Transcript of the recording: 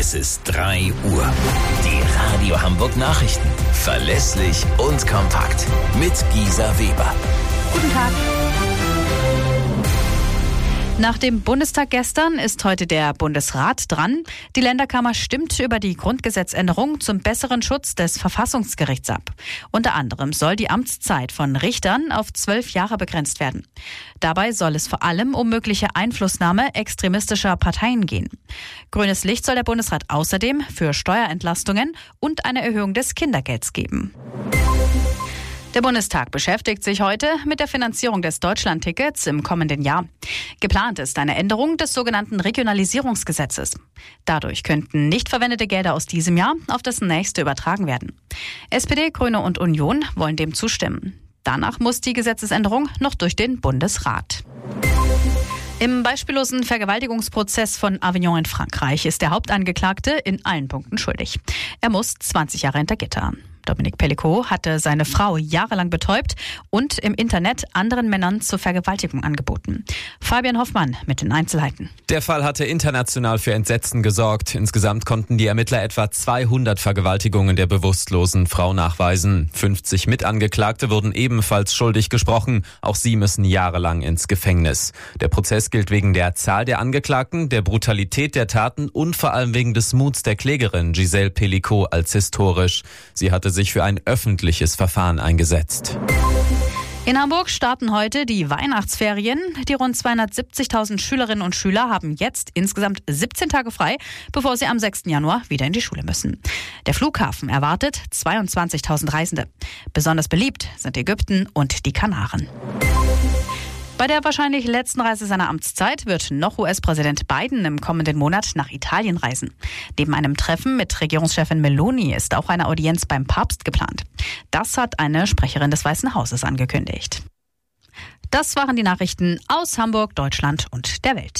Es ist 3 Uhr. Die Radio Hamburg Nachrichten. Verlässlich und kompakt. Mit Gisa Weber. Guten Tag. Nach dem Bundestag gestern ist heute der Bundesrat dran. Die Länderkammer stimmt über die Grundgesetzänderung zum besseren Schutz des Verfassungsgerichts ab. Unter anderem soll die Amtszeit von Richtern auf 12 Jahre begrenzt werden. Dabei soll es vor allem um mögliche Einflussnahme extremistischer Parteien gehen. Grünes Licht soll der Bundesrat außerdem für Steuerentlastungen und eine Erhöhung des Kindergelds geben. Der Bundestag beschäftigt sich heute mit der Finanzierung des Deutschlandtickets im kommenden Jahr. Geplant ist eine Änderung des sogenannten Regionalisierungsgesetzes. Dadurch könnten nicht verwendete Gelder aus diesem Jahr auf das nächste übertragen werden. SPD, Grüne und Union wollen dem zustimmen. Danach muss die Gesetzesänderung noch durch den Bundesrat. Im beispiellosen Vergewaltigungsprozess von Avignon in Frankreich ist der Hauptangeklagte in allen Punkten schuldig. Er muss 20 Jahre hinter Gitter. Dominique Pellicot hatte seine Frau jahrelang betäubt und im Internet anderen Männern zur Vergewaltigung angeboten. Fabian Hoffmann mit den Einzelheiten. Der Fall hatte international für Entsetzen gesorgt. Insgesamt konnten die Ermittler etwa 200 Vergewaltigungen der bewusstlosen Frau nachweisen. 50 Mitangeklagte wurden ebenfalls schuldig gesprochen. Auch sie müssen jahrelang ins Gefängnis. Der Prozess gilt wegen der Zahl der Angeklagten, der Brutalität der Taten und vor allem wegen des Muts der Klägerin Gisèle Pellicot als historisch. Sie hatte sich für ein öffentliches Verfahren eingesetzt. In Hamburg starten heute die Weihnachtsferien. Die rund 270.000 Schülerinnen und Schüler haben jetzt insgesamt 17 Tage frei, bevor sie am 6. Januar wieder in die Schule müssen. Der Flughafen erwartet 22.000 Reisende. Besonders beliebt sind Ägypten und die Kanaren. Bei der wahrscheinlich letzten Reise seiner Amtszeit wird noch US-Präsident Biden im kommenden Monat nach Italien reisen. Neben einem Treffen mit Regierungschefin Meloni ist auch eine Audienz beim Papst geplant. Das hat eine Sprecherin des Weißen Hauses angekündigt. Das waren die Nachrichten aus Hamburg, Deutschland und der Welt.